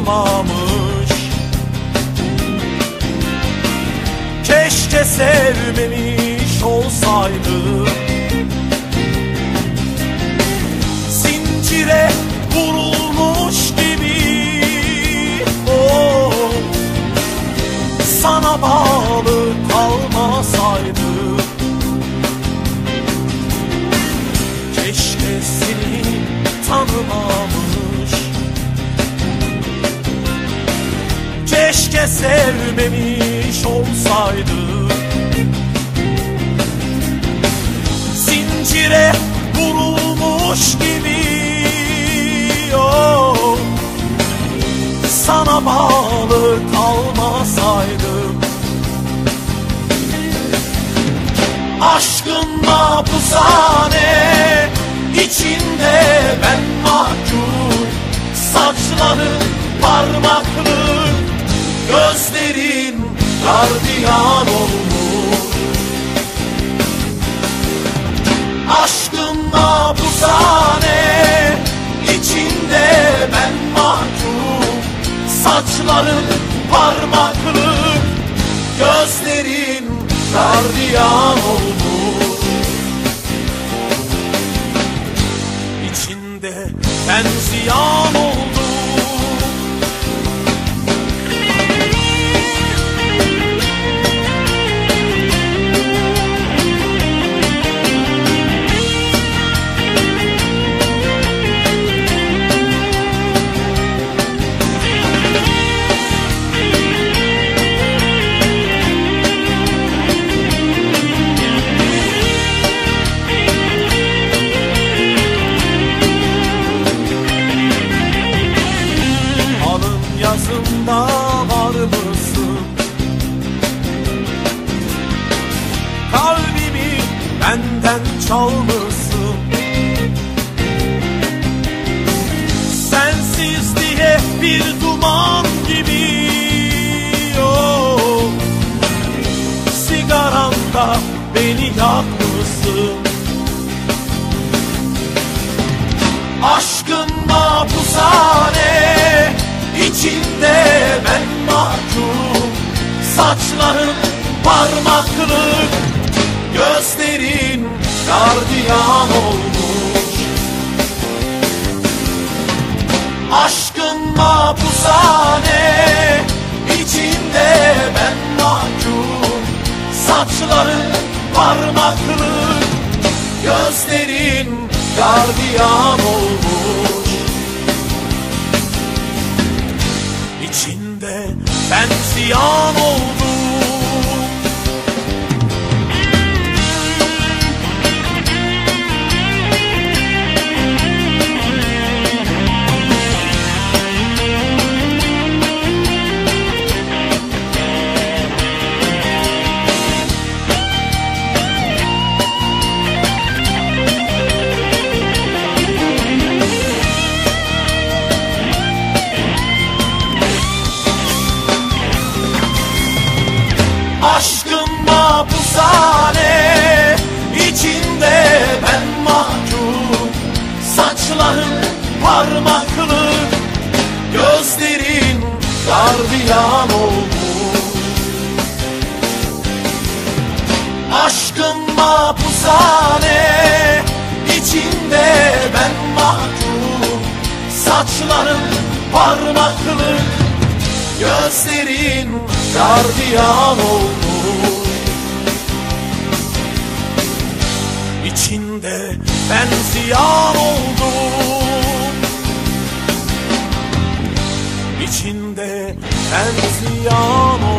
tanımamış. Keşke sevmemiş olsaydım, zincire vurulmuş gibi sana bağlı kalmasaydım. Keşke seni tanımamış, keşke sevmemiş olsaydım, zincire vurulmuş gibi sana bağlı kalmasaydım. Aşkın mahpushane içinde ben mahkum, saçların parmaklık, gözlerin gardiyan olmuş. Aşkın mahpushane içinde ben mahkum, saçların parmaklık, gözlerin gardiyan olmuş. İçinde ben ziyan oldum. Yazımda var mısın? Kalbimi benden çalmışsın. Sensizliğe bir duman gibi sigaranda beni yakmışsın. Aşkın mahpushane İçinde ben mahkum, saçların parmaklık, gözlerin gardiyan olmuş. Aşkın mahpushane içinde ben mahkum, saçların parmaklık, gözlerin gardiyan olmuş. İçinde ben ziyan oldum. Aşkın mahpushane içinde ben mahkum, saçların parmaklık, gözlerin gardiyan olmuş. Aşkın mahpushane içinde ben mahkum, saçların parmaklık, gözlerin gardiyan olmuş. İçinde ben ziyan oldum. İçinde ben ziyan oldum.